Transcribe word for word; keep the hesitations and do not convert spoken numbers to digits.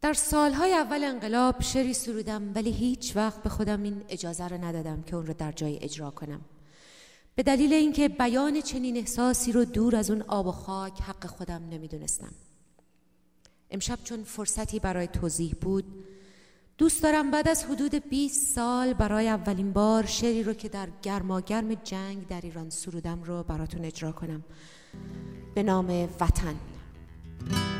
در سالهای اول انقلاب شعری سرودم، ولی هیچ وقت به خودم این اجازه رو ندادم که اون رو در جای اجرا کنم، به دلیل اینکه بیان چنین احساسی رو دور از اون آب و خاک حق خودم نمیدونستم. امشب چون فرصتی برای توضیح بود، دوست دارم بعد از حدود بیست سال برای اولین بار شعری رو که در گرماگرم جنگ در ایران سرودم رو براتون اجرا کنم، به نام وطن.